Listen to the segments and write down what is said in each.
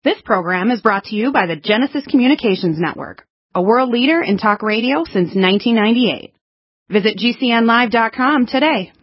This program is brought to you by the Genesis Communications Network, a world leader in talk radio since 1998. Visit GCNlive.com today.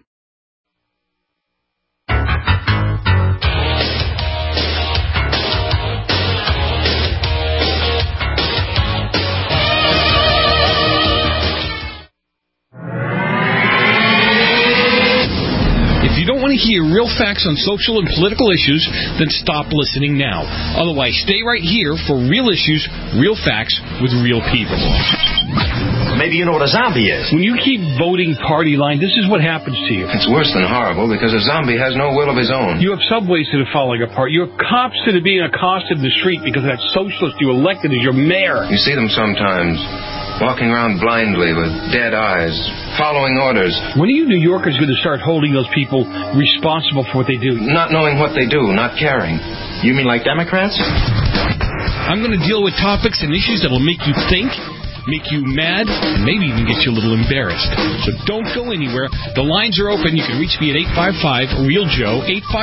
If you don't want to hear real facts on social and political issues, then stop listening now. Otherwise, stay right here for real issues, real facts, with real people. Maybe you know what a zombie is. When you keep voting party line, this is what happens to you. It's worse than horrible because a zombie has no will of his own. You have subways that are falling apart. You have cops that are being accosted in the street because that socialist you elected as your mayor. You see them sometimes, walking around blindly with dead eyes, following orders. When are you New Yorkers going to start holding those people responsible for what they do? Not knowing what they do, not caring. You mean like Democrats? I'm going to deal with topics and issues that will make you think, make you mad, and maybe even get you a little embarrassed. So don't go anywhere. The lines are open. You can reach me at 855-REAL-JOE,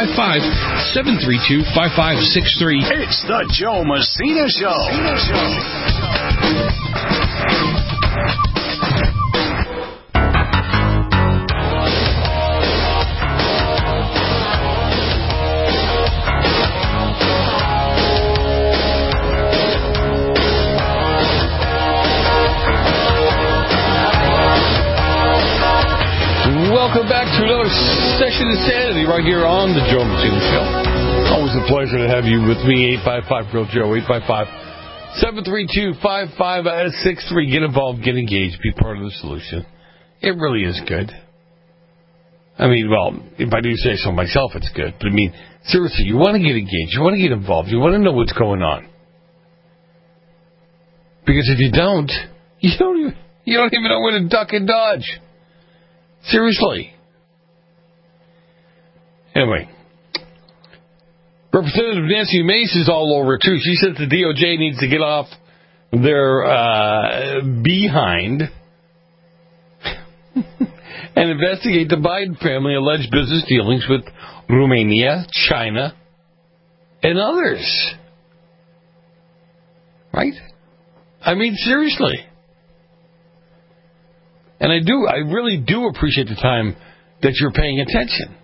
855-732-5563. It's the Joe Messina Show. Welcome back to another session of Insanity right here on the Joe Messina Show. Always a pleasure to have you with me, 855-REAL-JOE, 855-732-5563. Get involved, get engaged, be part of the solution. It really is good. I mean, well, if I do say so myself, it's good. But I mean, seriously, you want to get engaged, you want to get involved, you want to know what's going on. Because if you don't, you don't even know where to duck and dodge. Seriously. Anyway, Representative Nancy Mace is all over it, too. She says the DOJ needs to get off their behind and investigate the Biden family alleged business dealings with Romania, China, and others. Right? I mean, seriously. And I really do appreciate the time that you're paying attention.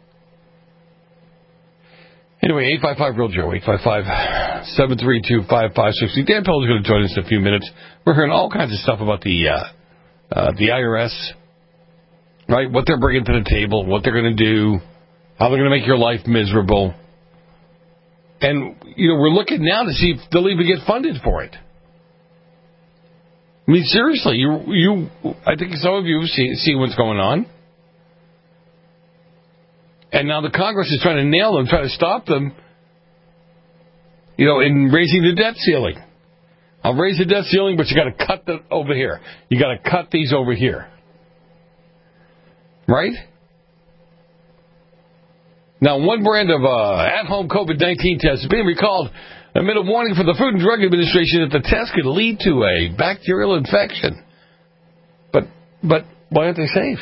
Anyway, 855-REAL-JOE, 855-732-5560. Dan Pell is going to join us in a few minutes. We're hearing all kinds of stuff about the IRS, right? What they're bringing to the table, what they're going to do, how they're going to make your life miserable. And, we're looking now to see if they'll even get funded for it. I mean, seriously, I think some of you see what's going on. And now the Congress is trying to nail them, trying to stop them, in raising the debt ceiling. I'll raise the debt ceiling, but you got to cut that over here. You got to cut these over here. Right? Now, one brand of at-home COVID-19 test is being recalled amid a warning from the Food and Drug Administration that the test could lead to a bacterial infection. But why aren't they safe?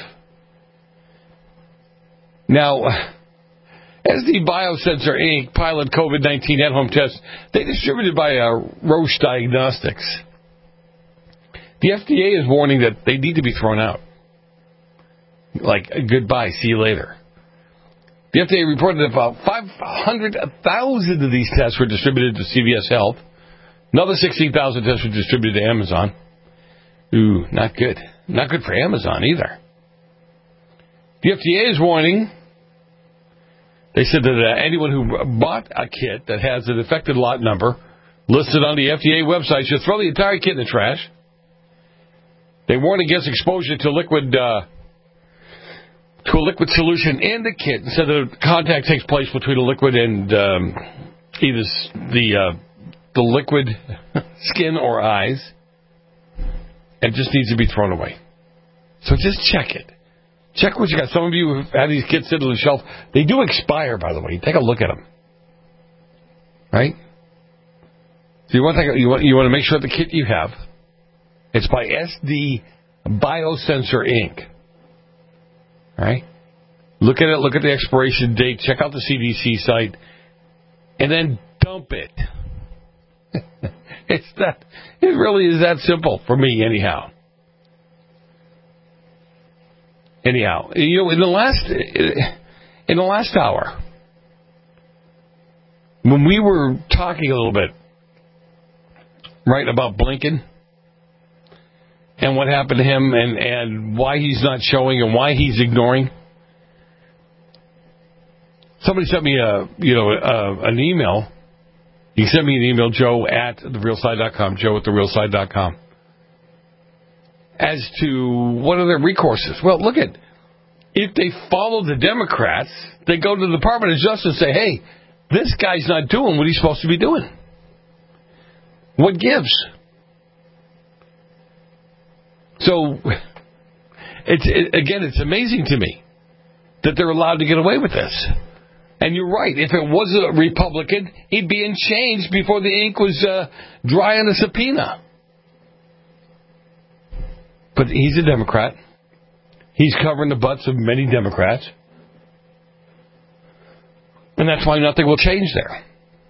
Now, SD Biosensor Inc. pilot COVID-19 at-home test, they distributed by Roche Diagnostics. The FDA is warning that they need to be thrown out. Like, goodbye, see you later. The FDA reported that about 500,000 of these tests were distributed to CVS Health. Another 16,000 tests were distributed to Amazon. Ooh, not good. Not good for Amazon either. The FDA is warning. They said that anyone who bought a kit that has a defective lot number listed on the FDA website should throw the entire kit in the trash. They warn against exposure to a liquid solution in the kit, and said that contact takes place between the liquid and either the liquid skin or eyes, and just needs to be thrown away. So just check it. Check what you got. Some of you have had these kits sit on the shelf. They do expire, by the way. Take a look at them. Right? So you want to make sure the kit you have, it's by SD Biosensor Inc. All right? Look at it. Look at the expiration date. Check out the CDC site. And then dump it. It really is that simple for me, anyhow. In the last hour, when we were talking a little bit, right, about Blinken and what happened to him and why he's not showing and why he's ignoring, somebody sent me an email. You can send me an email, joe@therealside.com, joe@therealside.com, as to what are their recourses. Well, look at, if they follow the Democrats, they go to the Department of Justice and say, hey, this guy's not doing what he's supposed to be doing. What gives? So, it's amazing to me that they're allowed to get away with this. And you're right. If it was a Republican, he'd be in chains before the ink was dry on the subpoena. But he's a Democrat. He's covering the butts of many Democrats. And that's why nothing will change there.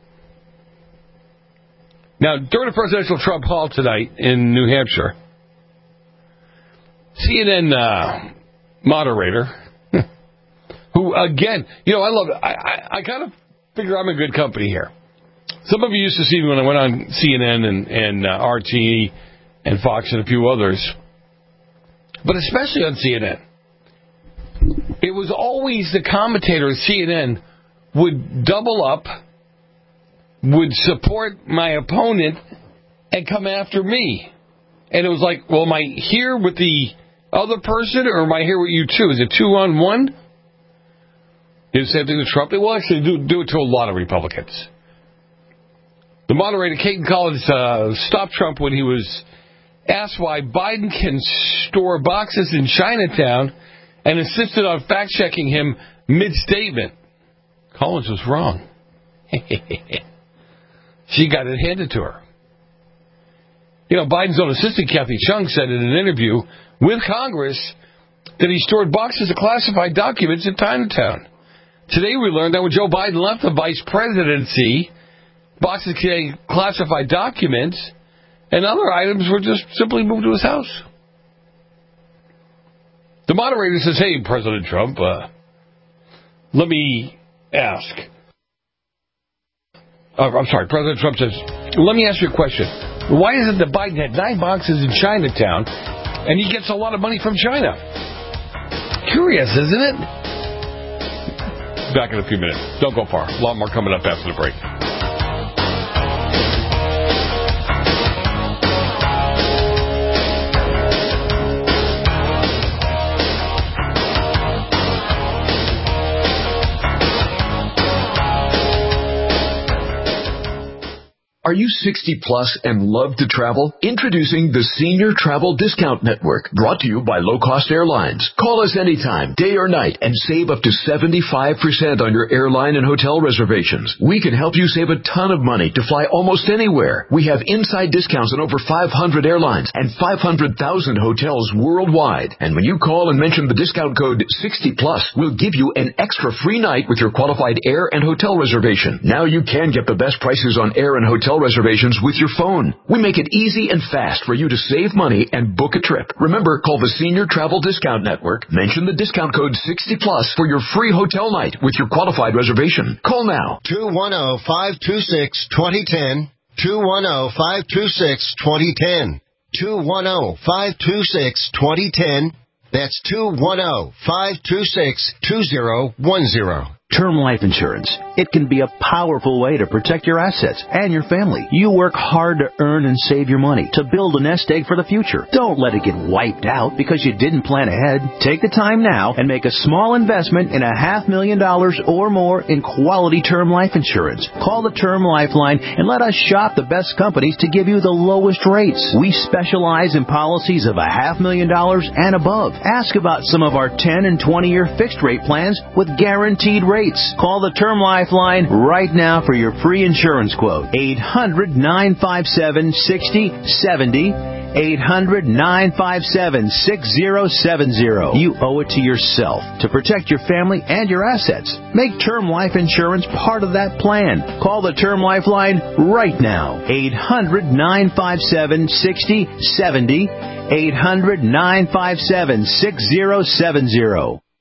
Now, during the presidential Trump hall tonight in New Hampshire, CNN moderator, who, again, I kind of figure I'm in good company here. Some of you used to see me when I went on CNN and RT and Fox and a few others, but especially on CNN. It was always the commentator at CNN would double up, would support my opponent, and come after me. And it was like, well, am I here with the other person, or am I here with you too? Is it 2-on-1? It's the same thing with Trump. They will actually do it to a lot of Republicans. The moderator, Kaitlan Collins, stopped Trump when he was asked why Biden can store boxes in Chinatown and insisted on fact-checking him mid-statement. Collins was wrong. She got it handed to her. Biden's own assistant, Kathy Chung, said in an interview with Congress that he stored boxes of classified documents in Chinatown. Today we learned that when Joe Biden left the vice presidency, boxes containing classified documents and other items were just simply moved to his house. The moderator says, hey, President Trump, let me ask. President Trump says, let me ask you a question. Why is it that Biden had 9 boxes in Chinatown and he gets a lot of money from China? Curious, isn't it? Back in a few minutes. Don't go far. A lot more coming up after the break. Are you 60 plus and love to travel? Introducing the Senior Travel Discount Network, brought to you by Low Cost Airlines. Call us anytime, day or night, and save up to 75% on your airline and hotel reservations. We can help you save a ton of money to fly almost anywhere. We have inside discounts on over 500 airlines and 500,000 hotels worldwide. And when you call and mention the discount code 60 plus, we'll give you an extra free night with your qualified air and hotel reservation. Now you can get the best prices on air and hotel reservations with your phone. We make it easy and fast for you to save money and book a trip. Remember, call the Senior Travel Discount Network. Mention the discount code 60 plus for your free hotel night with your qualified reservation. Call now. 210-526-2010. 210-526-2010. 210-526-2010. That's 210-526-2010. Term life insurance. It can be a powerful way to protect your assets and your family. You work hard to earn and save your money to build a nest egg for the future. Don't let it get wiped out because you didn't plan ahead. Take the time now and make a small investment in $500,000 or more in quality term life insurance. Call the Term Lifeline and let us shop the best companies to give you the lowest rates. We specialize in policies of $500,000 and above. Ask about some of our 10 and 20-year fixed rate plans with guaranteed rates. rates. Call the Term Life line right now for your free insurance quote. 800-957-6070. 800-957-6070. You owe it to yourself to protect your family and your assets. Make term life insurance part of that plan. Call the Term Life line right now. 800-957-6070. 800-957-6070.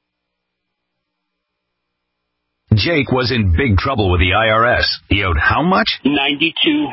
Jake was in big trouble with the IRS. He owed how much? $92,000.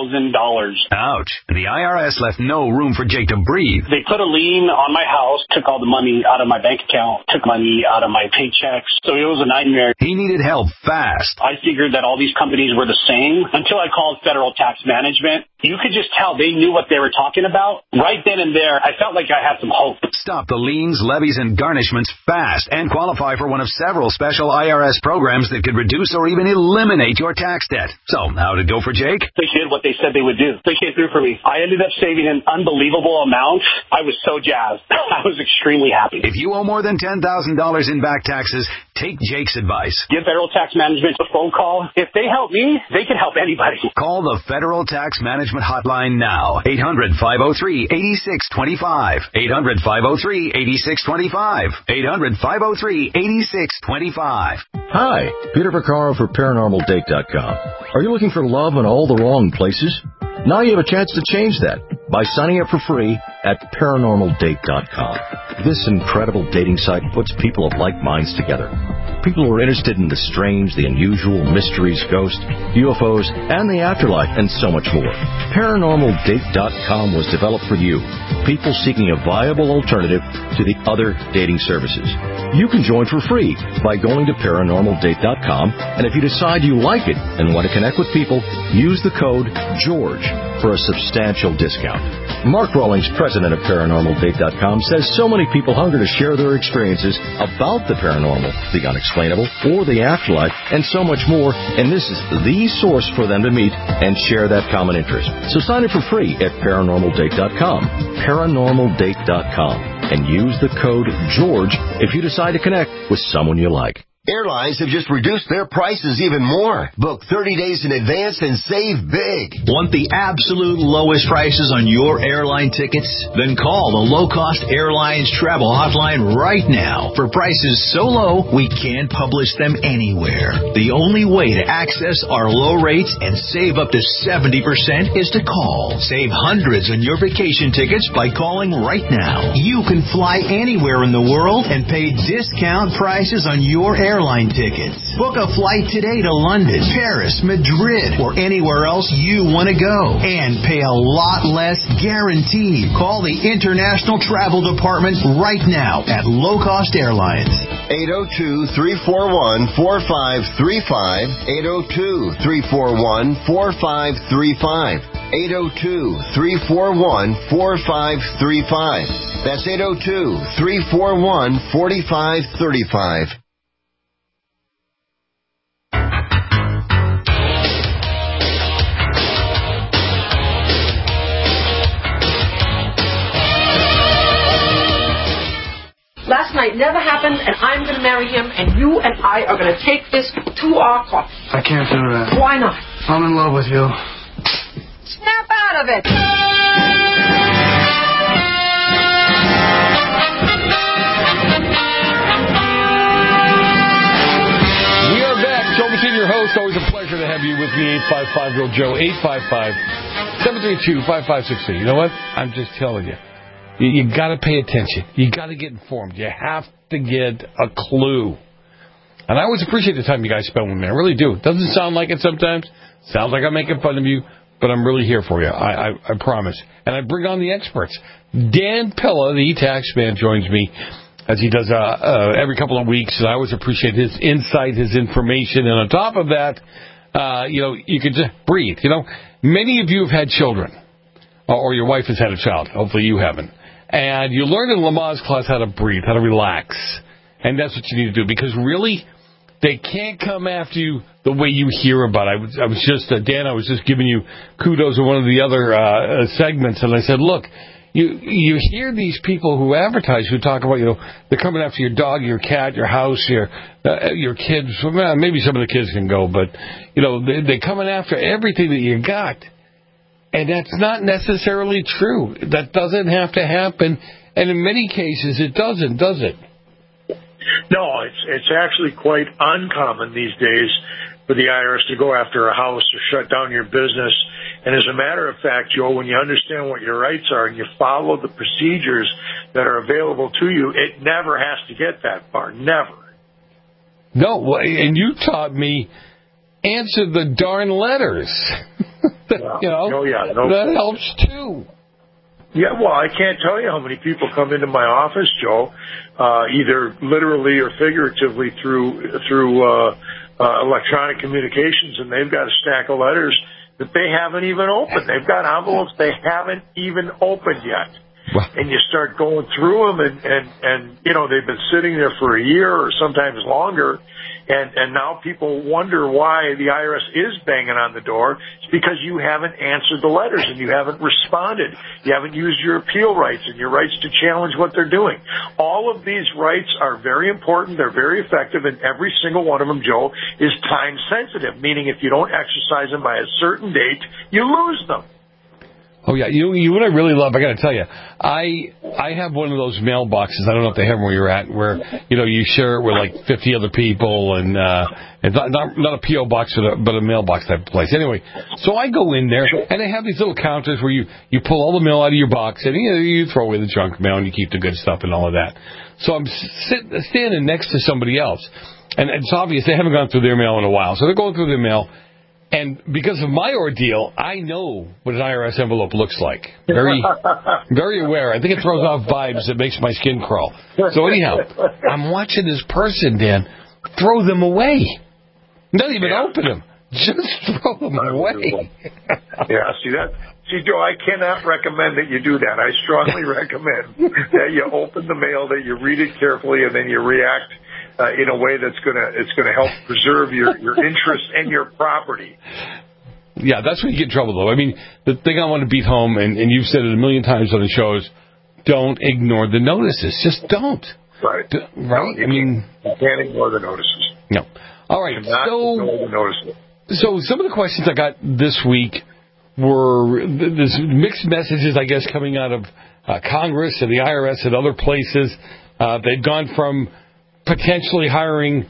Ouch. The IRS left no room for Jake to breathe. They put a lien on my house, took all the money out of my bank account, took money out of my paychecks. So it was a nightmare. He needed help fast. I figured that all these companies were the same until I called Federal Tax Management. You could just tell they knew what they were talking about. Right then and there, I felt like I had some hope. Stop the liens, levies, and garnishments fast and qualify for one of several special IRS programs that could reduce or even eliminate your tax debt. So, how'd it go for Jake? They did what they said they would do. They came through for me. I ended up saving an unbelievable amount. I was so jazzed. I was extremely happy. If you owe more than $10,000 in back taxes, take Jake's advice. Give Federal Tax Management a phone call. If they help me, they can help anybody. Call the Federal Tax Management Hotline now. 800-503-8625. 800-503-8625. 800-503-8625. Hi, Peter Vaccaro for ParanormalDate.com. Are you looking for love in all the wrong places? Now you have a chance to change that by signing up for free at ParanormalDate.com. This incredible dating site puts people of like minds together. People who are interested in the strange, the unusual, mysteries, ghosts, UFOs, and the afterlife, and so much more. ParanormalDate.com was developed for you, people seeking a viable alternative to the other dating services. You can join for free by going to ParanormalDate.com, and if you decide you like it and want to connect with people, use the code GEORGE for a substantial discount. Mark Rawlings, president of ParanormalDate.com, says so many people hunger to share their experiences about the paranormal, the unexplainable, or the afterlife, and so much more, and this is the source for them to meet and share that common interest. So sign up for free at ParanormalDate.com, ParanormalDate.com, and use the code GEORGE if you decide to connect with someone you like. Airlines have just reduced their prices even more. Book 30 days in advance and save big. Want the absolute lowest prices on your airline tickets? Then call the Low Cost Airlines Travel Hotline right now. For prices so low, we can't publish them anywhere. The only way to access our low rates and save up to 70% is to call. Save hundreds on your vacation tickets by calling right now. You can fly anywhere in the world and pay discount prices on your airline tickets. Book a flight today to London, Paris, Madrid, or anywhere else you want to go. And pay a lot less guaranteed. Call the International Travel Department right now at Low Cost Airlines. 802-341-4535. 802-341-4535. 802-341-4535. That's 802-341-4535. Last night never happened, and I'm going to marry him, and you and I are going to take this to our court. I can't do that. Why not? I'm in love with you. Snap out of it! We are back. Joe Messina, your host. Always a pleasure to have you with me. 855-REAL-JOE. 855-732-5563. You know what? I'm just telling you. You got to pay attention. You got to get informed. You have to get a clue. And I always appreciate the time you guys spend with me. I really do. It doesn't sound like it sometimes. Sounds like I'm making fun of you, but I'm really here for you. I promise. And I bring on the experts. Dan Pilla, the tax man, joins me as he does every couple of weeks. And I always appreciate his insight, his information. And on top of that, you can just breathe. Many of you have had children, or your wife has had a child. Hopefully you haven't. And you learn in Lamaze class how to breathe, how to relax. And that's what you need to do, because really, they can't come after you the way you hear about it. Dan, I was just giving you kudos in one of the other segments, and I said, look, you hear these people who advertise, who talk about, they're coming after your dog, your cat, your house, your kids. Well, maybe some of the kids can go, but, they're coming after everything that you got. And that's not necessarily true. That doesn't have to happen. And in many cases, it doesn't, does it? No, it's actually quite uncommon these days for the IRS to go after a house or shut down your business. And as a matter of fact, Joe, when you understand what your rights are and you follow the procedures that are available to you, it never has to get that far. Never. No, and you taught me, answer the darn letters. That helps too. Yeah, well, I can't tell you how many people come into my office, Joe, either literally or figuratively through electronic communications, and they've got a stack of letters that they haven't even opened. They've got envelopes they haven't even opened yet. Wow. And you start going through them, and they've been sitting there for a year or sometimes longer. And now people wonder why the IRS is banging on the door. It's because you haven't answered the letters and you haven't responded. You haven't used your appeal rights and your rights to challenge what they're doing. All of these rights are very important. They're very effective, and every single one of them, Joe, is time sensitive, meaning if you don't exercise them by a certain date, you lose them. Oh, yeah. You what I really love, I got to tell you, I have one of those mailboxes. I don't know if they have them where you're at, where, you share it with like 50 other people, and it's not a P.O. box, but a mailbox type of place. Anyway, so I go in there, and they have these little counters where you pull all the mail out of your box, and you throw away the junk mail, and you keep the good stuff and all of that. So I'm standing next to somebody else, and it's obvious they haven't gone through their mail in a while. So they're going through their mail. And because of my ordeal, I know what an IRS envelope looks like. Very, very aware. I think it throws off vibes that makes my skin crawl. So anyhow, I'm watching this person, Dan, throw them away. Not even open them. Just throw them away. See, Joe, I cannot recommend that you do that. I strongly recommend that you open the mail, that you read it carefully, and then you react in a way that's gonna help preserve your interest and your property. Yeah, that's when you get in trouble, though. I mean, the thing I want to beat home, and you've said it a million times on the shows, don't ignore the notices. Just don't. Right. Right? No, you can't ignore the notices. No. All right. Ignore the notices. So some of the questions I got this week were there's mixed messages, I guess, coming out of Congress and the IRS and other places. They've gone from potentially hiring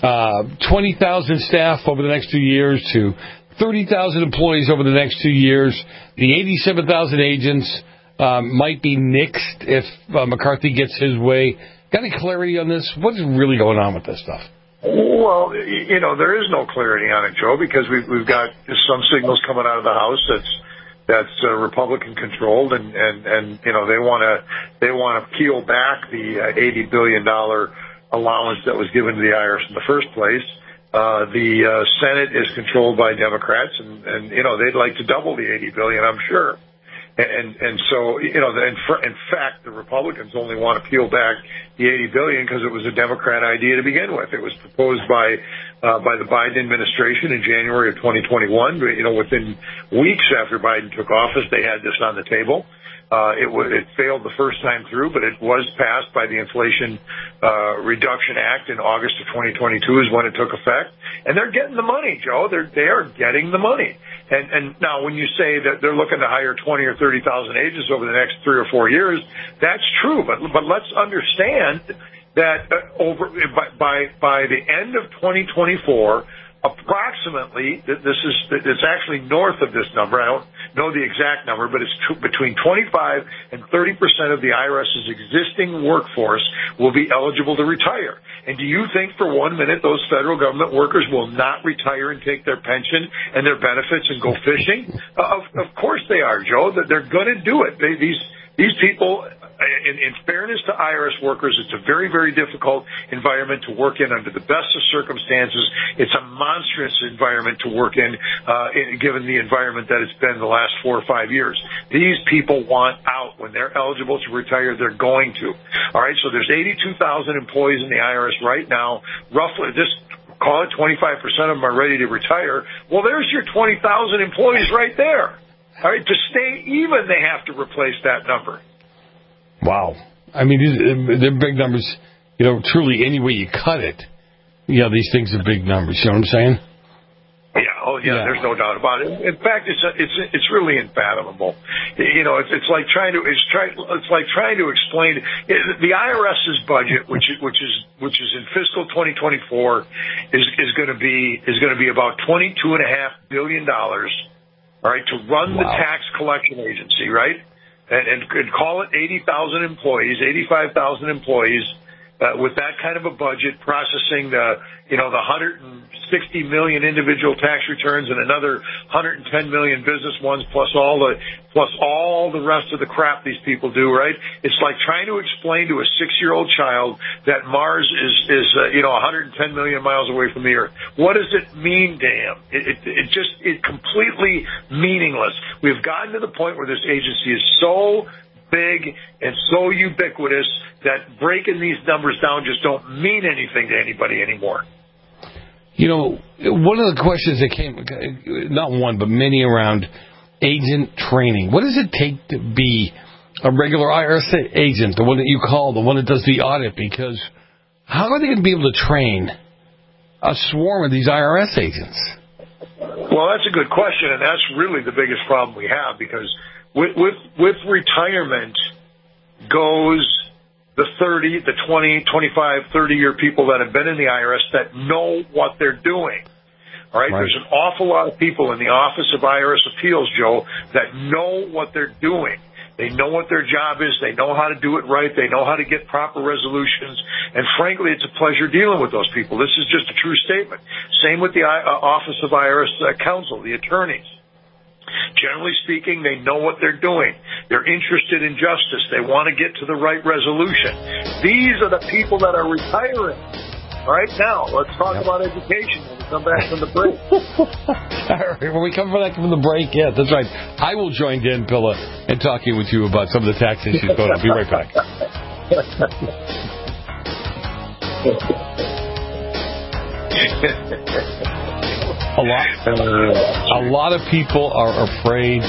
20,000 staff over the next 2 years to 30,000 employees over the next 2 years. The 87,000 agents might be nixed if McCarthy gets his way. Got any clarity on this? What's really going on with this stuff? Well, there is no clarity on it, Joe, because we've got some signals coming out of the House that's Republican controlled, and they want to peel back the $80 billion allowance that was given to the IRS in the first place. The Senate is controlled by Democrats, and they'd like to double the $80 billion, I'm sure. And so, in fact, the Republicans only want to peel back the $80 billion because it was a Democrat idea to begin with. It was proposed by the Biden administration in January of 2021. Within weeks after Biden took office, they had this on the table. It failed the first time through, but it was passed by the Inflation Reduction Act in August of 2022 is when it took effect. And they're getting the money, Joe. They are getting the money. And now when you say that they're looking to hire 20 or 30,000 agents over the next 3 or 4 years, that's true. But let's understand that by the end of 2024, approximately, it's actually north of this number. I don't know the exact number, but it's between 25 and 30% of the IRS's existing workforce will be eligible to retire. And do you think for 1 minute those federal government workers will not retire and take their pension and their benefits and go fishing? Of course they are, Joe. They're going to do it. These people, in fairness to IRS workers, it's a very, very difficult environment to work in under the best of circumstances. It's a monstrous environment to work in, given the environment that it's been the last 4 or 5 years. These people want out. When they're eligible to retire, they're going to. All right, so there's 82,000 employees in the IRS right now. Roughly, just call it 25% of them are ready to retire. Well, there's your 20,000 employees right there. All right, to stay even, they have to replace that number. Wow. I mean, they're big numbers. Truly, any way you cut it, these things are big numbers. You know what I'm saying? Yeah. There's no doubt about it. In fact, it's really unfathomable. It's like trying to explain the IRS's budget, which is in fiscal 2024, is going to be about $22.5 billion. All right, to run the tax collection agency, right, and call it 80,000 employees, 85,000 employees. With that kind of a budget, processing the 160 million individual tax returns and another 110 million business ones, plus all the rest of the crap these people do, right? It's like trying to explain to a 6-year-old child that Mars is 110 million miles away from the Earth. What does it mean to him? It's completely meaningless. We've gotten to the point where this agency is so big and so ubiquitous that breaking these numbers down just don't mean anything to anybody anymore. One of the questions that came, not one, but many around agent training. What does it take to be a regular IRS agent, the one that you call, the one that does the audit? Because how are they going to be able to train a swarm of these IRS agents? Well, that's a good question, and that's really the biggest problem we have, because with retirement goes the 30, the 20, 25, 30-year people that have been in the IRS that know what they're doing. All right? There's an awful lot of people in the Office of IRS Appeals, Joe, that know what they're doing. They know what their job is. They know how to do it right. They know how to get proper resolutions. And frankly, it's a pleasure dealing with those people. This is just a true statement. Same with the Office of IRS Counsel, the attorneys. Generally speaking, they know what they're doing. They're interested in justice. They want to get to the right resolution. These are the people that are retiring. All right, now, let's talk about education when we come back from the break. All right, when we come back from the break, yeah, that's right. I will join Dan Pilla in talking with you about some of the tax issues going on. I'll be right back. A lot of people are afraid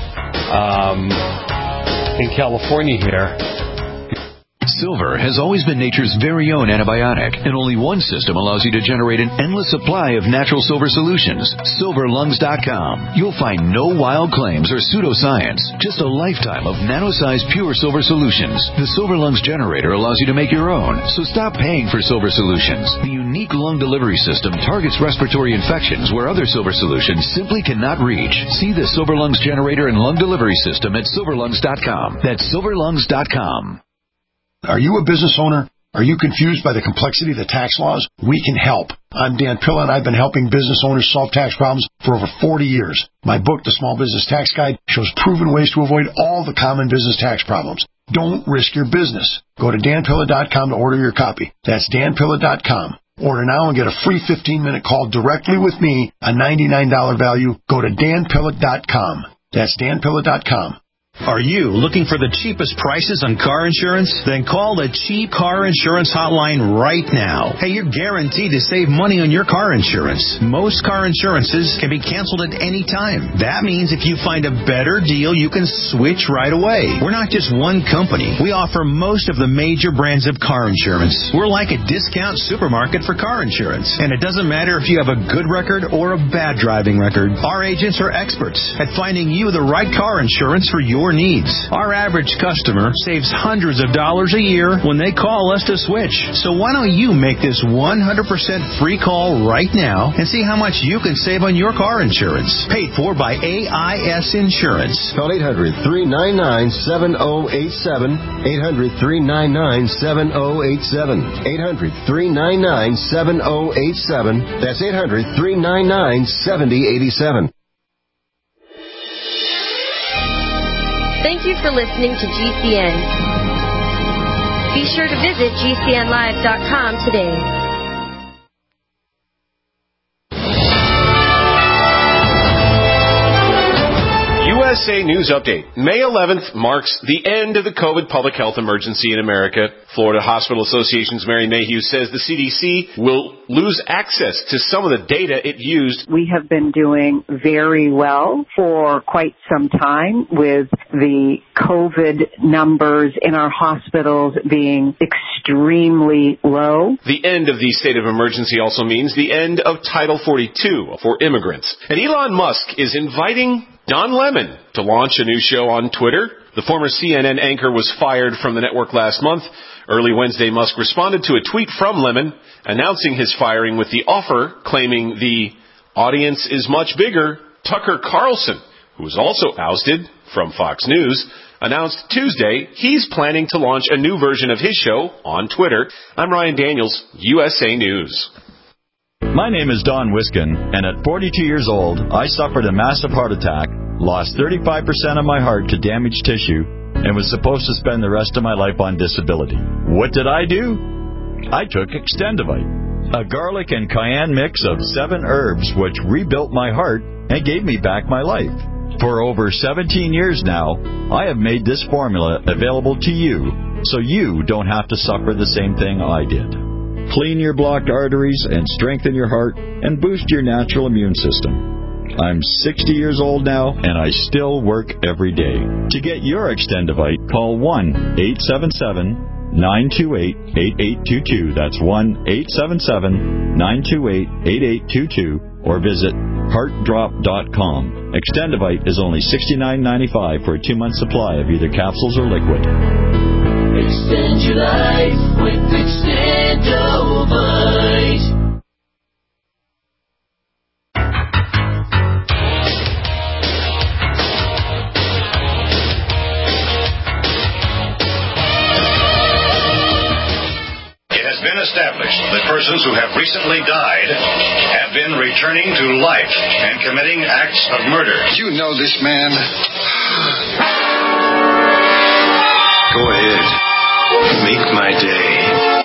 in California here. Silver has always been nature's very own antibiotic, and only one system allows you to generate an endless supply of natural silver solutions. SilverLungs.com. You'll find no wild claims or pseudoscience, just a lifetime of nano-sized pure silver solutions. The Silver Lungs generator allows you to make your own, so stop paying for silver solutions. The unique lung delivery system targets respiratory infections where other silver solutions simply cannot reach. See the Silver Lungs generator and lung delivery system at SilverLungs.com. That's SilverLungs.com. Are you a business owner? Are you confused by the complexity of the tax laws? We can help. I'm Dan Pilla, and I've been helping business owners solve tax problems for over 40 years. My book, The Small Business Tax Guide, shows proven ways to avoid all the common business tax problems. Don't risk your business. Go to danpilla.com to order your copy. That's danpilla.com. Order now and get a free 15-minute call directly with me, a $99 value. Go to danpilla.com. That's danpilla.com. Are you looking for the cheapest prices on car insurance? Then call the Cheap Car Insurance Hotline right now. Hey, you're guaranteed to save money on your car insurance. Most car insurances can be canceled at any time. That means if you find a better deal, you can switch right away. We're not just one company. We offer most of the major brands of car insurance. We're like a discount supermarket for car insurance. And it doesn't matter if you have a good record or a bad driving record. Our agents are experts at finding you the right car insurance for your needs. Our average customer saves hundreds of dollars a year when they call us to switch. So why don't you make this 100% free call right now and see how much you can save on your car insurance. Paid for by AIS Insurance. Call 800-399-7087. 800-399-7087. 800-399-7087. That's 800-399-7087. Thank you for listening to GCN. Be sure to visit GCNlive.com today. U.S. USA News Update. May 11th marks the end of the COVID public health emergency in America. Florida Hospital Association's Mary Mayhew says the CDC will lose access to some of the data it used. We have been doing very well for quite some time with the COVID numbers in our hospitals being extremely low. The end of the state of emergency also means the end of Title 42 for immigrants. And Elon Musk is inviting Don Lemon to launch a new show on Twitter. The former CNN anchor was fired from the network last month. Early Wednesday, Musk responded to a tweet from Lemon announcing his firing with the offer, claiming the audience is much bigger. Tucker Carlson, who was also ousted from Fox News, announced Tuesday he's planning to launch a new version of his show on Twitter. I'm Ryan Daniels, USA News. My name is Don Wiskin, and at 42 years old, I suffered a massive heart attack, lost 35% of my heart to damaged tissue, and was supposed to spend the rest of my life on disability. What did I do? I took Extendivite, a garlic and cayenne mix of 7 herbs which rebuilt my heart and gave me back my life. For over 17 years now, I have made this formula available to you so you don't have to suffer the same thing I did. Clean your blocked arteries and strengthen your heart and boost your natural immune system. I'm 60 years old now, and I still work every day. To get your Extendivite, call 1-877-928-8822. That's 1-877-928-8822. Or visit heartdrop.com. Extendivite is only $69.95 for a 2-month supply of either capsules or liquid. Extend your life with Extendovite. It has been established that persons who have recently died have been returning to life and committing acts of murder. You know this man. Go ahead. Make my day.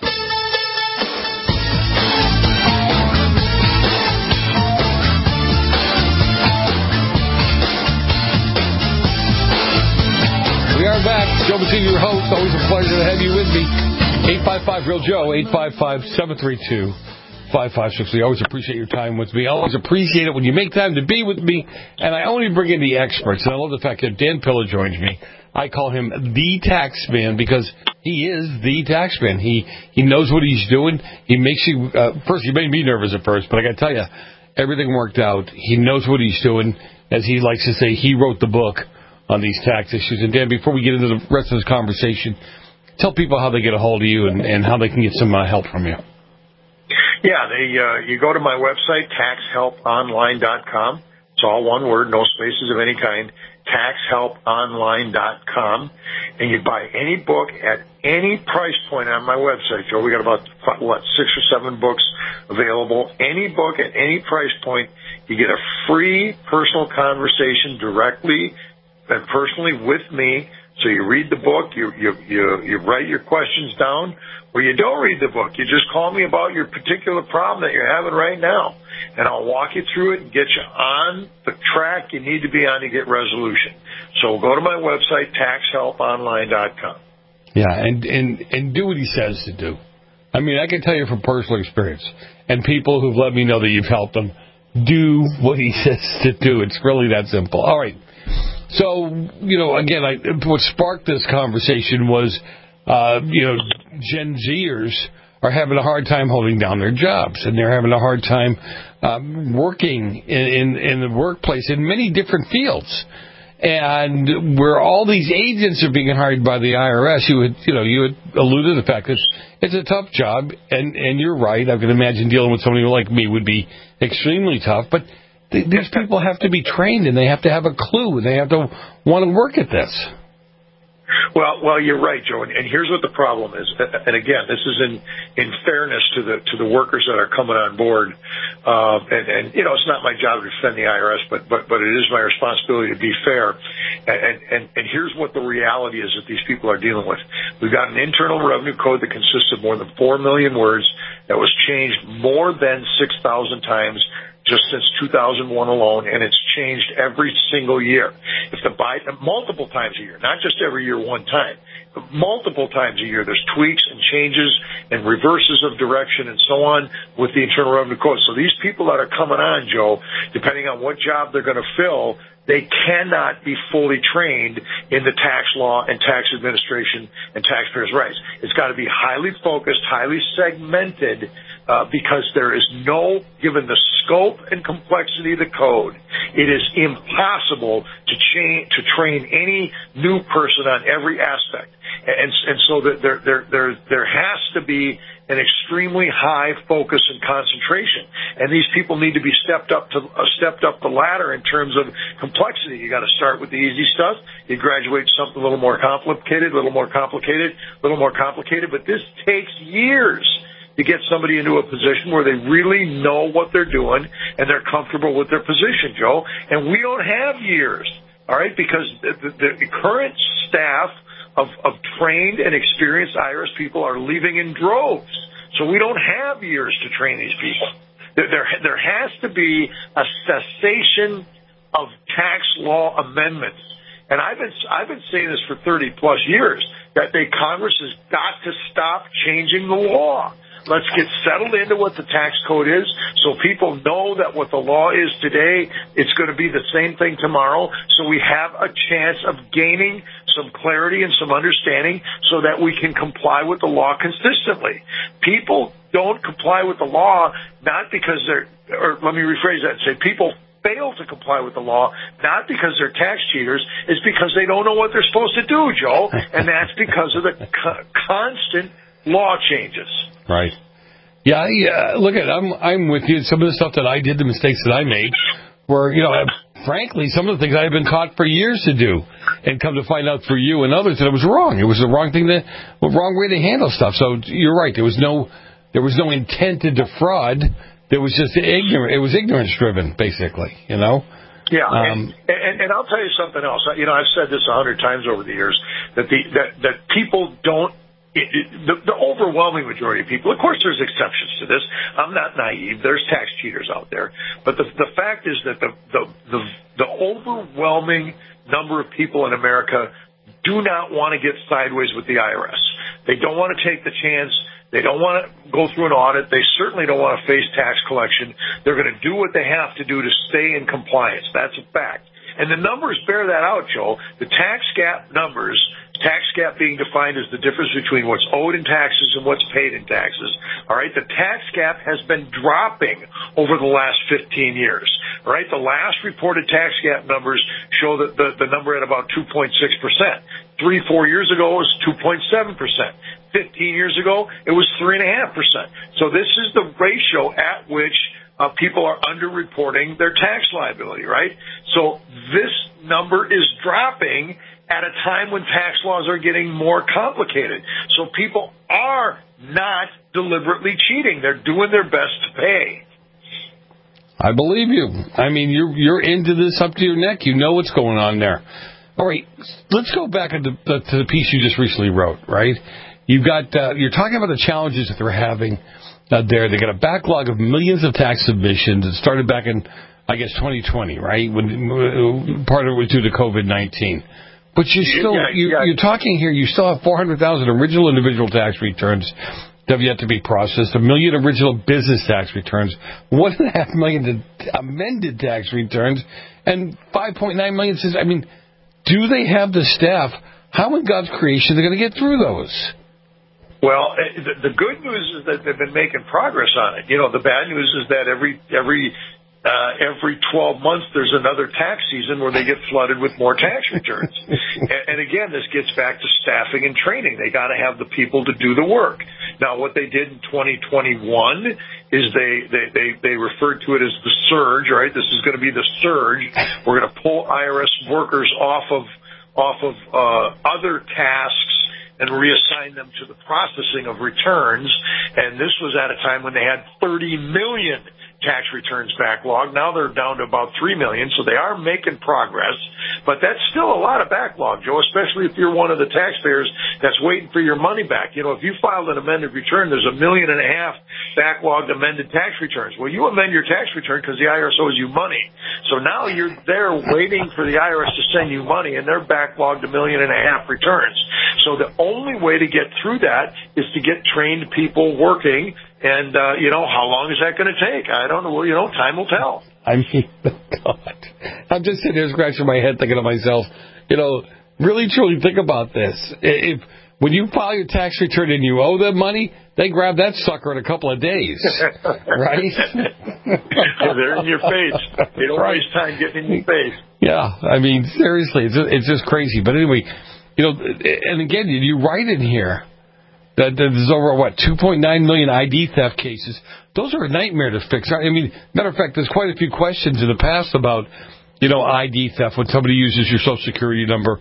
We are back. Joe Messina, your host. Always a pleasure to have you with me. 855-REAL-JOE, 855-732-5563. I always appreciate your time with me. I always appreciate it when you make time to be with me. And I only bring in the experts. And I love the fact that Dan Pilla joins me. I call him the tax man because he is the tax man. He knows what he's doing. He makes you, first, he made me nervous at first, but I got to tell you, everything worked out. He knows what he's doing. As he likes to say, he wrote the book on these tax issues. And Dan, before we get into the rest of this conversation, tell people how they get a hold of you and how they can get some help from you. Yeah, you go to my website, taxhelponline.com. It's all one word, no spaces of any kind. taxhelponline.com, and you buy any book at any price point on my website, Joe. We got about, 6 or 7 books available. Any book at any price point, you get a free personal conversation directly and personally with me. So you read the book, you write your questions down, or you don't read the book. You just call me about your particular problem that you're having right now, and I'll walk you through it and get you on the track you need to be on to get resolution. So go to my website, taxhelponline.com. Yeah, and do what he says to do. I mean, I can tell you from personal experience, and people who've let me know that you've helped them, do what he says to do. It's really that simple. All right. So, again, what sparked this conversation was, Gen Zers are having a hard time holding down their jobs, and they're having a hard time working in the workplace in many different fields. And where all these agents are being hired by the IRS, you had alluded to the fact that it's a tough job, and you're right. I can imagine dealing with somebody like me would be extremely tough, but these people have to be trained, and they have to have a clue, and they have to want to work at this. Well, you're right, Joe. And here's what the problem is. And again, this is in fairness to the workers that are coming on board. And it's not my job to defend the IRS, but it is my responsibility to be fair. And here's what the reality is that these people are dealing with. We've got an internal revenue code that consists of more than 4 million words that was changed more than 6,000 times just since 2001 alone, and it's changed every single year. if the Biden, multiple times a year, not just every year one time, but multiple times a year, there's tweaks and changes and reverses of direction and so on with the Internal Revenue Code. So these people that are coming on, Joe, depending on what job they're going to fill, they cannot be fully trained in the tax law and tax administration and taxpayers' rights. It's got to be highly focused, highly segmented, because there is no, given the scope and complexity of the code, it is impossible to train any new person on every aspect. And so that there has to be an extremely high focus and concentration, and these people need to be stepped up the ladder in terms of complexity. You got to start with the easy stuff. You graduate to something a little more complicated, but this takes years to get somebody into a position where they really know what they're doing and they're comfortable with their position, Joe. And we don't have years, all right, because the current staff of trained and experienced IRS people are leaving in droves. So we don't have years to train these people. There has to be a cessation of tax law amendments. And I've been saying this for 30 plus years, that Congress has got to stop changing the law. Let's get settled into what the tax code is so people know that what the law is today, it's going to be the same thing tomorrow, so we have a chance of gaining some clarity and some understanding so that we can comply with the law consistently. People don't comply with the law not because let me rephrase that and say people fail to comply with the law, not because they're tax cheaters, it's because they don't know what they're supposed to do, Joe, and that's because of the constant law changes. Right. Yeah, look I'm with you. Some of the stuff that I did, the mistakes that I made, were, frankly, some of the things I had been taught for years to do, and come to find out for you and others that it was wrong. It was the wrong thing, the wrong way to handle stuff. So you're right. There was no intent to defraud. There was just ignorant. It was ignorance driven, basically. Yeah, and I'll tell you something else. I've said this 100 times over the years that people don't. The overwhelming majority of people, of course there's exceptions to this. I'm not naive. There's tax cheaters out there. But the fact is that the overwhelming number of people in America do not want to get sideways with the IRS. They don't want to take the chance. They don't want to go through an audit. They certainly don't want to face tax collection. They're going to do what they have to do to stay in compliance. That's a fact. And the numbers bear that out, Joe. The tax gap numbers, tax gap being defined as the difference between what's owed in taxes and what's paid in taxes. All right, the tax gap has been dropping over the last 15 years. All right, the last reported tax gap numbers show that the number at about 2.6%. 3-4 years ago, it was 2.7%. 15 years ago, it was 3.5%. So this is the ratio at which people are underreporting their tax liability, right? So this number is dropping at a time when tax laws are getting more complicated. So people are not deliberately cheating. They're doing their best to pay. I believe you. I mean, you're into this up to your neck. You know what's going on there. All right, let's go back to the piece you just recently wrote, right? You're talking about the challenges that they're having there. They got a backlog of millions of tax submissions. It started back in, I guess, 2020, right? When part of it was due to COVID-19. But you're talking here. You still have 400,000 original individual tax returns that have yet to be processed, 1 million original business tax returns, 1.5 million amended tax returns, and 5.9 million. I mean, do they have the staff? How in God's creation are they going to get through those? Well, the good news is that they've been making progress on it. The bad news is that every 12 months there's another tax season where they get flooded with more tax returns. And again, this gets back to staffing and training. They got to have the people to do the work. Now, what they did in 2021 is they referred to it as the surge, right? This is going to be the surge. We're going to pull IRS workers off of other tasks and reassign them to the processing of returns. And this was at a time when they had 30 million tax returns backlog. Now they're down to about 3 million, so they are making progress. But that's still a lot of backlog, Joe, especially if you're one of the taxpayers that's waiting for your money back. You know, if you filed an amended return, there's 1.5 million backlogged amended tax returns. Well, you amend your tax return because the IRS owes you money. So now you're there waiting for the IRS to send you money, and they're backlogged 1.5 million returns. So the only way to get through that is to get trained people working. And, how long is that going to take? I don't know. Well, time will tell. I mean, God. I'm just sitting here scratching my head thinking to myself, really truly think about this. When you file your tax return and you owe them money, they grab that sucker in a couple of days, right? They're in your face. They don't waste time getting in your face. Yeah, I mean, seriously, it's just crazy. But anyway, and again, you write in here that there's over, 2.9 million ID theft cases. Those are a nightmare to fix. I mean, matter of fact, there's quite a few questions in the past about, ID theft when somebody uses your Social Security number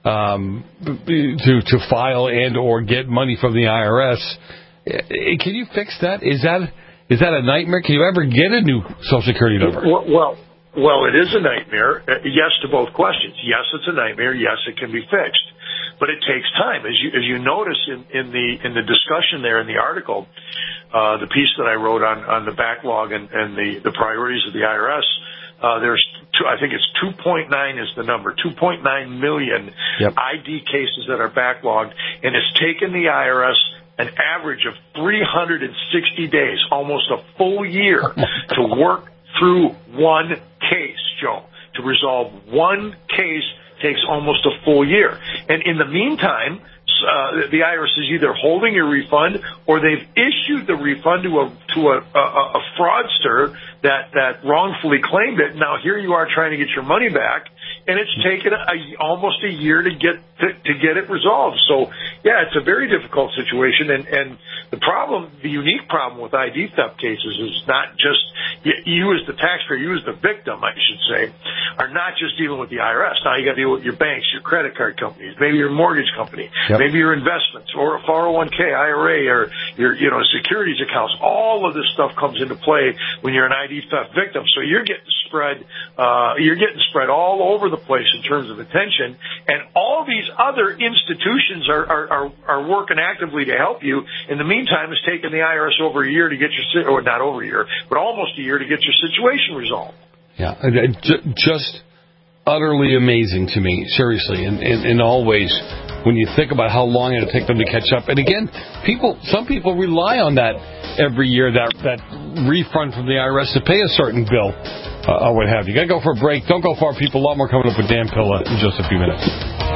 to file and or get money from the IRS. Can you fix that? Is that a nightmare? Can you ever get a new Social Security number? Well, it is a nightmare. Yes to both questions. Yes, it's a nightmare. Yes, it can be fixed. But it takes time, as you notice in the discussion there in the article, the piece that I wrote on the backlog and the priorities of the IRS. I think it's 2.9 is the number, 2.9 million ID cases that are backlogged, and it's taken the IRS an average of 360 days, almost a full year, to work through one case, Joe. To resolve one case takes almost a full year. And in the meantime, the IRS is either holding your refund or they've issued the refund to a fraudster that wrongfully claimed it. Now here you are trying to get your money back, and it's taken almost a year to get it resolved. So yeah, it's a very difficult situation, and the unique problem with ID theft cases is not just you as the taxpayer, you as the victim, I should say, are not just dealing with the IRS. Now you got to deal with your banks, your credit card companies, maybe your mortgage company, maybe your investments or a 401k, IRA, or your securities accounts. All of this stuff comes into play when you're an ID theft victim. So you're getting spread all over the place in terms of attention, and all these other institutions are working actively to help you. In the meantime, it's taken the IRS over a year to get or not over a year, but almost a year to get your situation resolved. Yeah, just utterly amazing to me, seriously, in all ways, when you think about how long it'll take them to catch up. And again, some people rely on that every year, that refund from the IRS to pay a certain bill or what have you. Got to go for a break. Don't go far, people. A lot more coming up with Dan Pilla in just a few minutes.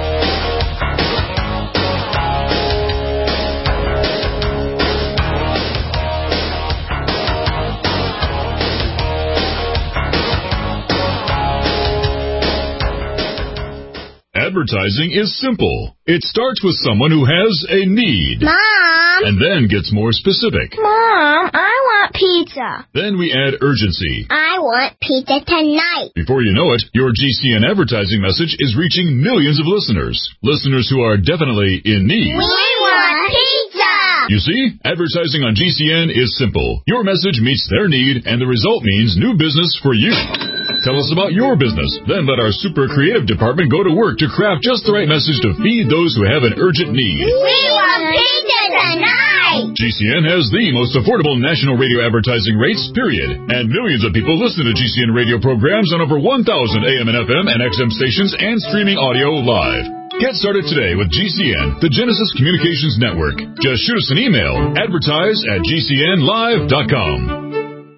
Advertising is simple. It starts with someone who has a need. Mom! And then gets more specific. Mom, I want pizza. Then we add urgency. I want pizza tonight. Before you know it, your GCN advertising message is reaching millions of listeners. Listeners who are definitely in need. We want pizza! You see, advertising on GCN is simple. Your message meets their need, and the result means new business for you. Tell us about your business. Then let our super creative department go to work to craft just the right message to feed those who have an urgent need. We want pizza tonight! GCN has the most affordable national radio advertising rates, period. And millions of people listen to GCN radio programs on over 1,000 AM and FM and XM stations and streaming audio live. Get started today with GCN, the Genesis Communications Network. Just shoot us an email, advertise@gcnlive.com.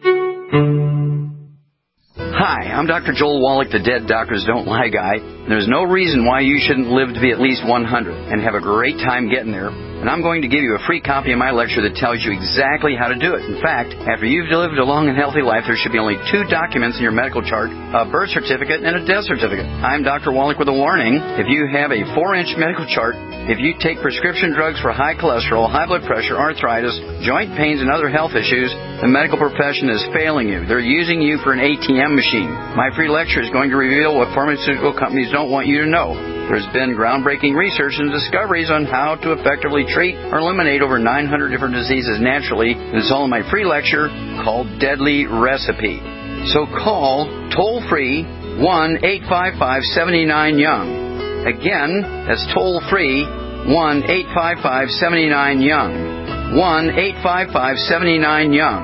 Hi, I'm Dr. Joel Wallach, the Dead Doctors Don't Lie guy. There's no reason why you shouldn't live to be at least 100 and have a great time getting there. And I'm going to give you a free copy of my lecture that tells you exactly how to do it. In fact, after you've lived a long and healthy life, there should be only 2 documents in your medical chart, a birth certificate and a death certificate. I'm Dr. Wallach with a warning. If you have a 4-inch medical chart, if you take prescription drugs for high cholesterol, high blood pressure, arthritis, joint pains, and other health issues, the medical profession is failing you. They're using you for an ATM machine. My free lecture is going to reveal what pharmaceutical companies don't want you to know. There's been groundbreaking research and discoveries on how to effectively treat or eliminate over 900 different diseases naturally. It's all in my free lecture, called Deadly Recipe. So call toll-free 1-855-79-YOUNG. Again, that's toll-free 1-855-79-YOUNG. 1-855-79-YOUNG.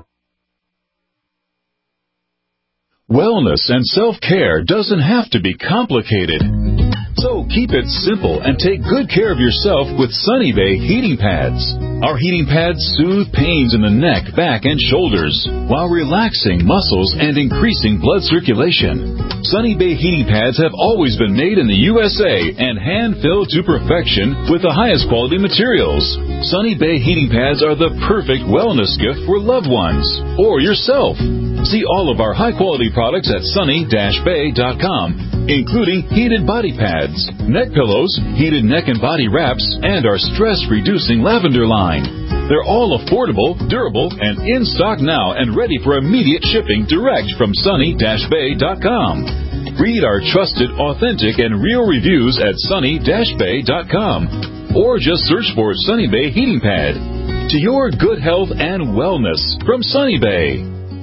Wellness and self-care doesn't have to be complicated. So keep it simple and take good care of yourself with Sunny Bay heating pads. Our heating pads soothe pains in the neck, back, and shoulders while relaxing muscles and increasing blood circulation. Sunny Bay heating pads have always been made in the USA and hand-filled to perfection with the highest quality materials. Sunny Bay heating pads are the perfect wellness gift for loved ones or yourself. See all of our high-quality products at sunny-bay.com, including heated body pads, neck pillows, heated neck and body wraps, and our stress-reducing lavender line. They're all affordable, durable, and in stock now and ready for immediate shipping direct from sunny-bay.com. Read our trusted, authentic, and real reviews at sunny-bay.com, or just search for Sunny Bay Heating Pad. To your good health and wellness from Sunny Bay.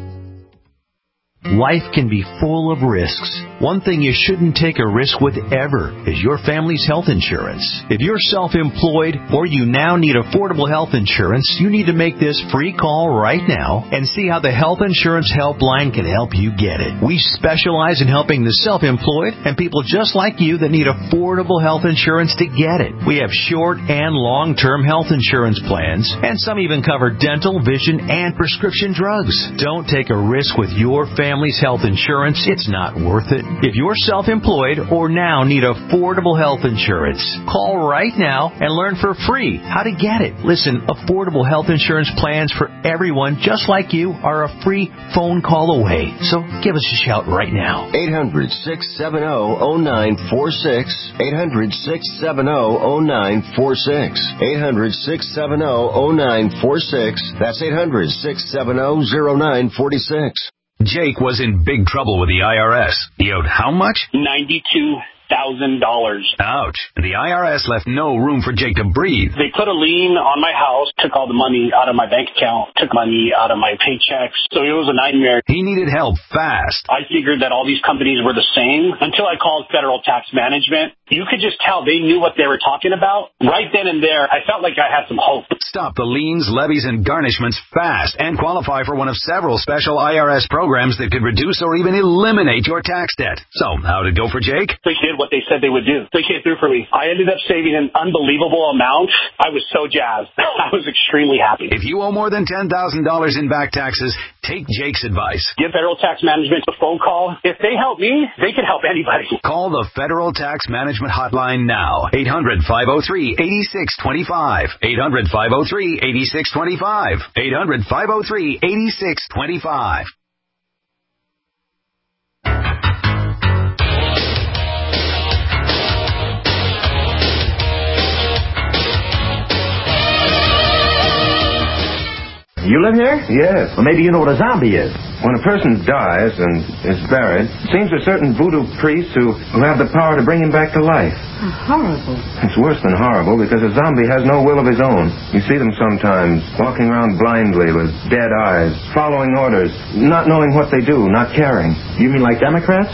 Life can be full of risks. One thing you shouldn't take a risk with ever is your family's health insurance. If you're self-employed or you now need affordable health insurance, you need to make this free call right now and see how the Health Insurance Helpline can help you get it. We specialize in helping the self-employed and people just like you that need affordable health insurance to get it. We have short and long-term health insurance plans, and some even cover dental, vision, and prescription drugs. Don't take a risk with your family's health insurance. It's not worth it. If you're self-employed or now need affordable health insurance, call right now and learn for free how to get it. Listen, affordable health insurance plans for everyone just like you are a free phone call away. So give us a shout right now. 800-670-0946. 800-670-0946. 800-670-0946. That's 800-670-0946. Jake was in big trouble with the IRS. He owed how much? $92,000. Ouch. The IRS left no room for Jake to breathe. They put a lien on my house, took all the money out of my bank account, took money out of my paychecks. So it was a nightmare. He needed help fast. I figured that all these companies were the same until I called Federal Tax Management. You could just tell they knew what they were talking about. Right then and there, I felt like I had some hope. Stop the liens, levies, and garnishments fast and qualify for one of several special IRS programs that could reduce or even eliminate your tax debt. So, how did it go for Jake? They did what they said they would do. They came through for me. I ended up saving an unbelievable amount. I was so jazzed. I was extremely happy. If you owe more than $10,000 in back taxes, take Jake's advice. Give Federal Tax Management a phone call. If they help me, they can help anybody. Call the Federal Tax Management Hotline now. 800-503-8625. 800-503-8625. 800-503-8625. You live here? Yes. Well, maybe you know what a zombie is. When a person dies and is buried, it seems to certain voodoo priests who have the power to bring him back to life. Horrible. It's worse than horrible because a zombie has no will of his own. You see them sometimes walking around blindly with dead eyes, following orders, not knowing what they do, not caring. You mean like Democrats?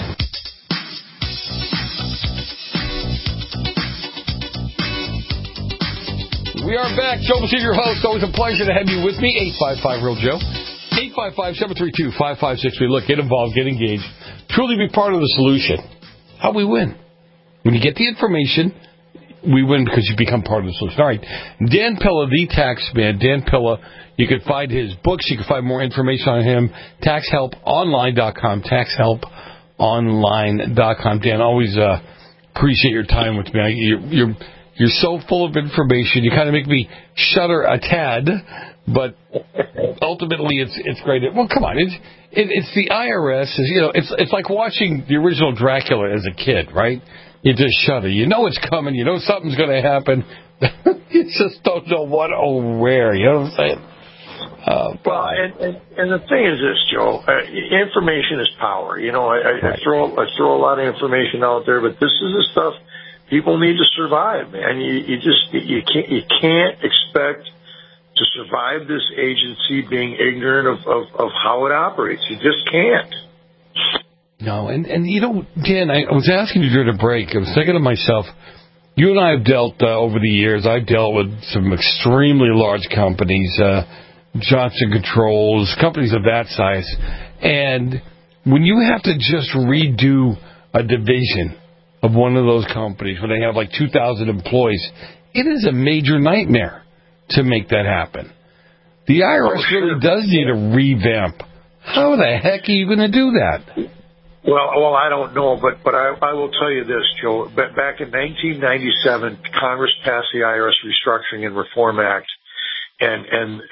We are back. Joe Messina, your host. Always a pleasure to have you with me. 855-REAL-JOE. 855-732-5563. Look, get involved, get engaged. Truly be part of the solution. How we win. When you get the information, we win because you become part of the solution. All right. Dan Pilla, the tax man. Dan Pilla. You can find his books. You can find more information on him. TaxHelpOnline.com. TaxHelpOnline.com. Dan, always appreciate your time with me. You're so full of information. You kind of make me shudder a tad, but ultimately it's great. Well, come on, it's the IRS. It's like watching the original Dracula as a kid, right? You just shudder. You know it's coming. You know something's going to happen. You just don't know what or where. You know what I'm saying? Well, and the thing is this, Joe. Information is power. I throw a lot of information out there, but this is the stuff. People need to survive, man. You can't expect to survive this agency being ignorant of how it operates. You just can't. No, and Dan, I was asking you during the break, I was thinking to myself, you and I have dealt over the years, I've dealt with some extremely large companies, Johnson Controls, companies of that size, and when you have to just redo a division of one of those companies, when they have like 2,000 employees, it is a major nightmare to make that happen. The IRS really does need a revamp. How the heck are you going to do that? Well, I don't know, but I will tell you this, Joe. Back in 1997, Congress passed the IRS Restructuring and Reform Act, and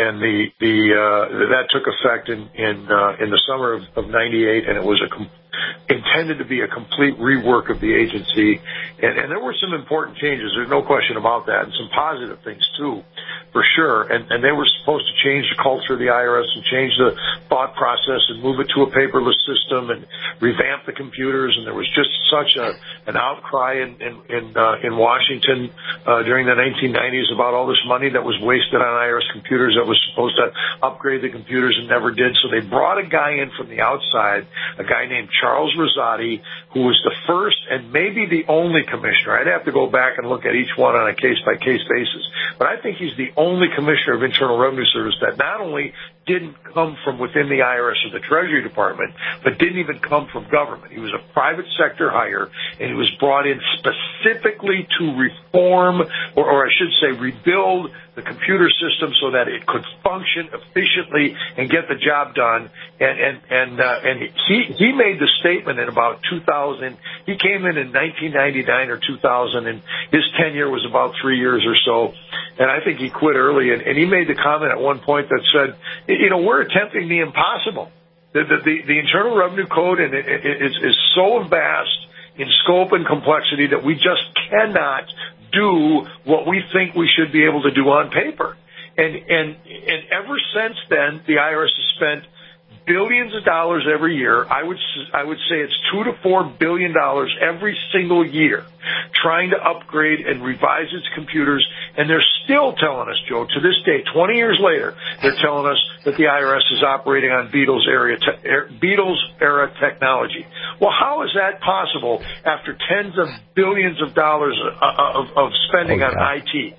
that took effect in the summer of '98, and it was intended to be a complete rework of the agency, and there were some important changes. There's no question about that, and some positive things too, for sure. And they were supposed to change the culture of the IRS and change the thought process and move it to a paperless system and revamp the computers. And there was just such an outcry in Washington during the 1990s about all this money that was wasted on IRS computers that was supposed to upgrade the computers and never did. So they brought a guy in from the outside, a guy named Charles Rosati, who was the first and maybe the only commissioner. I'd have to go back and look at each one on a case-by-case basis, but I think he's the only commissioner of Internal Revenue Service that not only didn't come from within the IRS or the Treasury Department, but didn't even come from government. He was a private sector hire, and he was brought in specifically to reform, or I should say rebuild the computer system so that it could function efficiently and get the job done. And he made the statement in about 2000. He came in 1999 or 2000, and his tenure was about 3 years or so. And I think he quit early. And he made the comment at one point that said, we're attempting the impossible. The Internal Revenue Code is so vast in scope and complexity that we just cannot do what we think we should be able to do on paper. And ever since then, the IRS has spent billions of dollars every year. I would say it's $2 to $4 billion every single year trying to upgrade and revise its computers. And they're still telling us, Joe, to this day, 20 years later, they're telling us that the IRS is operating on Beatles era technology. Well, how is that possible after tens of billions of dollars of spending on IT?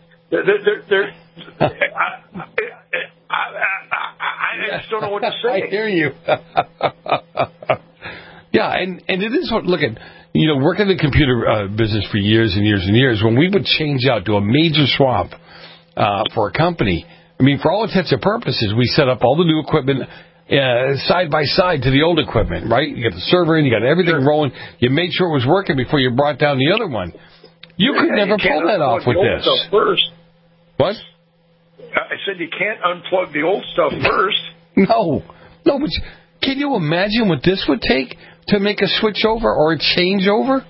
I just don't know what to say. I hear you. Yeah, and it is what, look at, working in the computer business for years and years and years, when we would change out to a major swap for a company, I mean, for all intents and purposes, we set up all the new equipment side by side to the old equipment, right? You got the server in, you got everything rolling. You made sure it was working before you brought down the other one. You could never pull that off with this. First. What? I said you can't unplug the old stuff first. No, but can you imagine what this would take to make a switch over or a change over?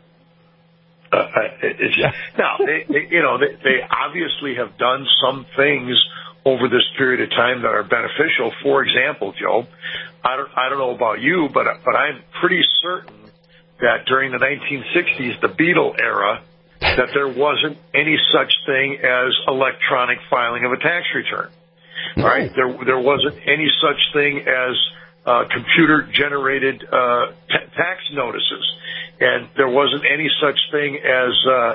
Now, they obviously have done some things over this period of time that are beneficial. For example, Joe, I don't know about you, but I'm pretty certain that during the 1960s, the Beetle era, that there wasn't any such thing as electronic filing of a tax return, right? There wasn't any such thing as computer-generated tax notices, and there wasn't any such thing as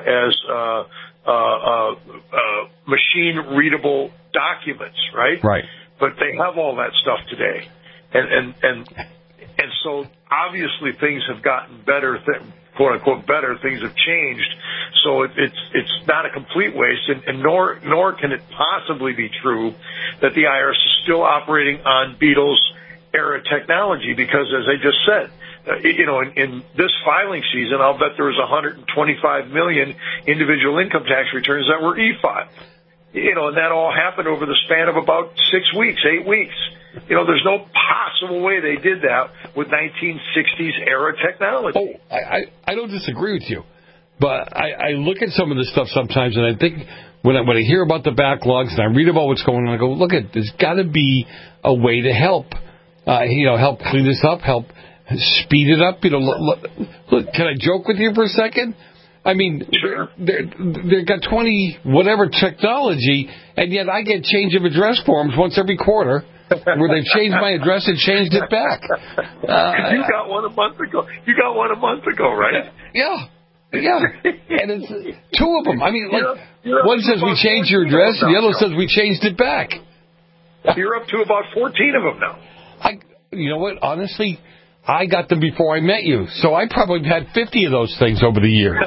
machine-readable documents, right? Right. But they have all that stuff today, and so obviously things have gotten better. "Quote unquote" better, things have changed, so it's not a complete waste, and nor can it possibly be true that the IRS is still operating on Beatles era technology, because as I just said, in this filing season, I'll bet there was 125 million individual income tax returns that were e-filed. And that all happened over the span of about 6 weeks, 8 weeks. There's no possible way they did that with 1960s era technology. Oh, I don't disagree with you, but I look at some of this stuff sometimes, and I think when I hear about the backlogs and I read about what's going on, I go, look, there's got to be a way to help clean this up, help speed it up. Look, can I joke with you for a second? I mean, they've got 20 whatever technology, and yet I get change of address forms once every quarter where they've changed my address and changed it back. You got one a month ago. Right? Yeah. And it's two of them. I mean, one says we changed your address, and the other says we changed it back. You're up to about 14 of them now. You know what? Honestly, I got them before I met you, so I probably had 50 of those things over the years.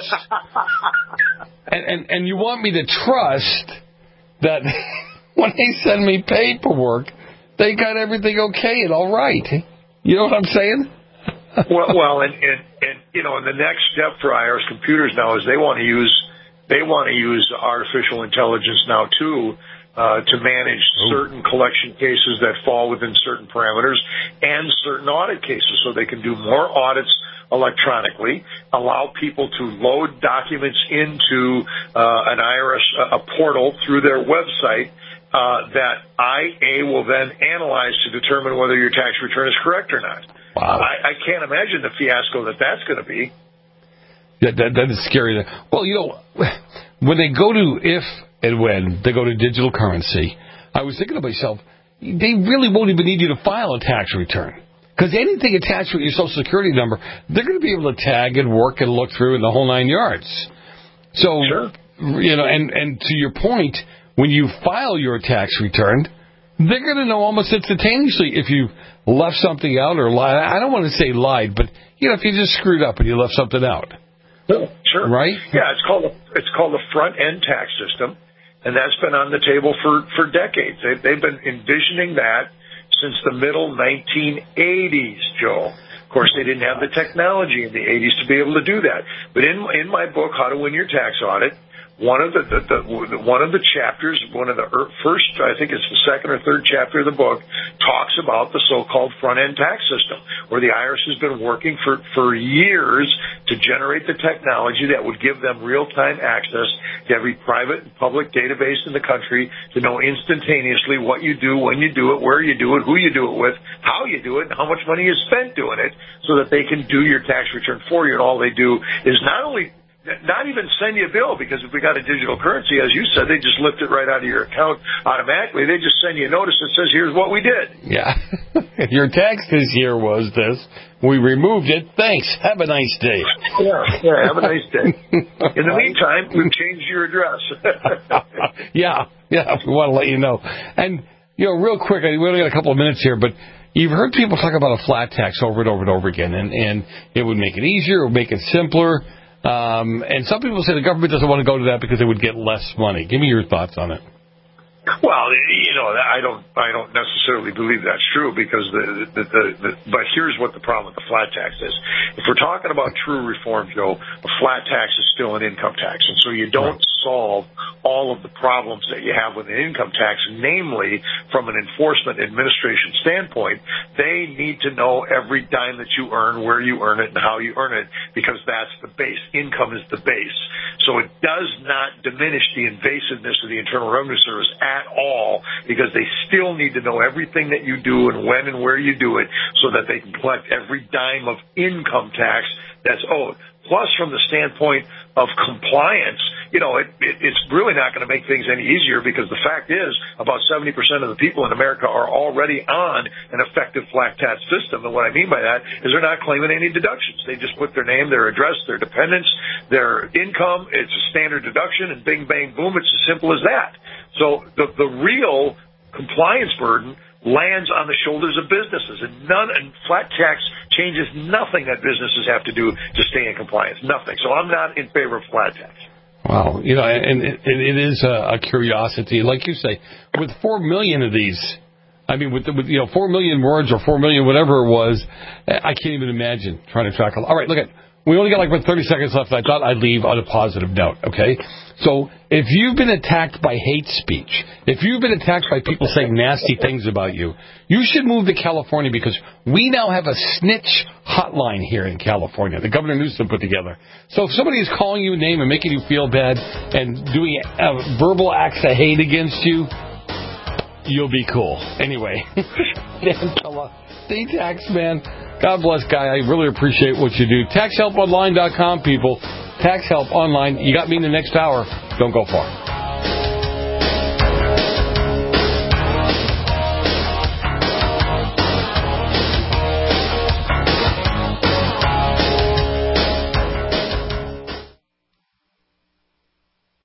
and you want me to trust that when they send me paperwork, they got everything okay and all right. You know what I'm saying? well, and you know, and the next step for IRS computers now is they want to use artificial intelligence now too. To manage certain collection cases that fall within certain parameters and certain audit cases, so they can do more audits electronically, allow people to load documents into an IRS a portal through their website that IA will then analyze to determine whether your tax return is correct or not. Wow. I can't imagine the fiasco that's going to be. That is scary. Well, you know, when they go to and when they go to digital currency, I was thinking to myself, they really won't even need you to file a tax return. Because anything attached with your Social Security number, they're going to be able to tag and work and look through in the whole 9 yards. So, you know, and to your point, when you file your tax return, they're going to know almost instantaneously if you left something out or lied. I don't want to say lied, but, you know, if you just screwed up and you left something out. Sure. Right? Yeah, it's called the front-end tax system. And that's been on the table for decades. They've been envisioning that since the middle 1980s, Joe. Of course, they didn't have the technology in the 80s to be able to do that. But in my book, How to Win Your Tax Audit, one of the chapters, one of the first, I think it's the second or third chapter of the book, talks about the so-called front-end tax system, where the IRS has been working for years to generate the technology that would give them real-time access to every private and public database in the country to know instantaneously what you do, when you do it, where you do it, who you do it with, how you do it, and how much money you spent doing it, so that they can do your tax return for you. And all they do is not even send you a bill, because if we got a digital currency, as you said, they just lift it right out of your account automatically. They just send you a notice that says, here's what we did. Yeah. Your tax this year was this. We removed it. Thanks. Have a nice day. Yeah, have a nice day. In the meantime, we've changed your address. Yeah, we want to let you know. And, you know, real quick, we only got a couple of minutes here, but you've heard people talk about a flat tax over and over and over again, and it would make it easier, it would make it simpler. And some people say the government doesn't want to go to that because they would get less money. Give me your thoughts on it. Well, you know, I don't necessarily believe that's true, because but here's what the problem with the flat tax is. If we're talking about true reform, Joe, a flat tax is still an income tax, and so you don't solve all of the problems that you have with an income tax, namely from an enforcement administration standpoint. They need to know every dime that you earn, where you earn it, and how you earn it, because that's the base. Income is the base. So it does not diminish the invasiveness of the Internal Revenue Service at all, because they still need to know everything that you do and when and where you do it, so that they can collect every dime of income tax that's owed. Plus, from the standpoint of compliance, you know, it's really not going to make things any easier, because the fact is about 70% of the people in America are already on an effective flat tax system. And what I mean by that is they're not claiming any deductions. They just put their name, their address, their dependents, their income. It's a standard deduction, and bing, bang, boom. It's as simple as that. So the real compliance burden lands on the shoulders of businesses, and flat tax changes nothing that businesses have to do to stay in compliance. Nothing. So I'm not in favor of flat tax. Wow. You know, and it is a curiosity. Like you say, with 4 million of these, I mean, with 4 million words or 4 million whatever it was, I can't even imagine trying to track all. All right, look at. We only got like 30 seconds left. I thought I'd leave on a positive note, okay? So if you've been attacked by hate speech, if you've been attacked by people saying nasty things about you, you should move to California, because we now have a snitch hotline here in California that Governor Newsom put together. So if somebody is calling you a name and making you feel bad and doing verbal acts of hate against you, you'll be cool. Anyway, Dan Pilla, the tax man. God bless, Guy. I really appreciate what you do. TaxHelpOnline.com, people. Tax Help Online. You got me in the next hour. Don't go far.